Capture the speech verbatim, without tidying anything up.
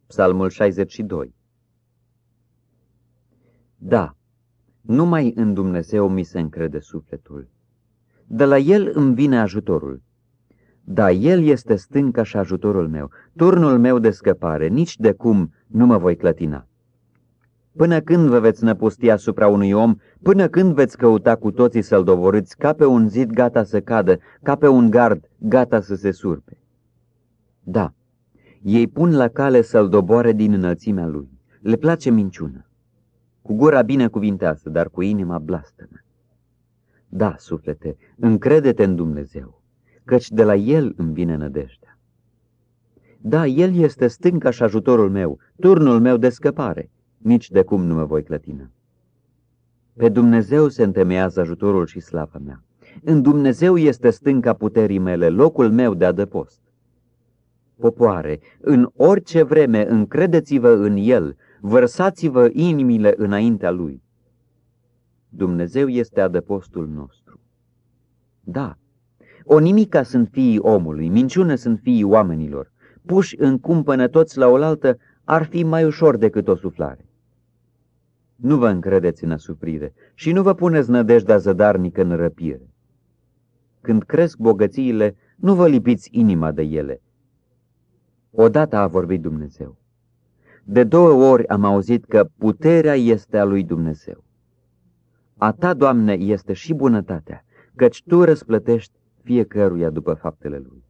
Psalmul șaizeci și doi. Da, numai în Dumnezeu mi se încrede sufletul. De la El îmi vine ajutorul. Da, El este stânca și ajutorul meu, turnul meu de scăpare, nici de cum nu mă voi clătina. Până când vă veți năpusti asupra unui om, până când veți căuta cu toții să-l dovorâți ca pe un zid gata să cadă, ca pe un gard gata să se surpe? Da, ei pun la cale să-l doboare din înălțimea lui. Le place minciună. Cu gura binecuvinteasă, dar cu inima blastămă. Da, suflete, încrede-te în Dumnezeu, căci de la El îmi vine nădejdea. Da, El este stânca și ajutorul meu, turnul meu de scăpare, nici de cum nu mă voi clătina. Pe Dumnezeu se întemeiază ajutorul și slava mea. În Dumnezeu este stânca puterii mele, locul meu de adăpost. Popoare, în orice vreme încredeți-vă în El, vărsați-vă inimile înaintea Lui. Dumnezeu este adăpostul nostru. Da, o nimica sunt fiii omului, minciună sunt fiii oamenilor. Puși în cumpănă toți la oaltă, ar fi mai ușor decât o suflare. Nu vă încredeți în asuprire și nu vă puneți nădejdea zădarnică în răpire. Când cresc bogățiile, nu vă lipiți inima de ele. Odată a vorbit Dumnezeu. De două ori am auzit că puterea este a lui Dumnezeu. A ta, Doamne, este și bunătatea, căci Tu răsplătești fiecăruia după faptele lui.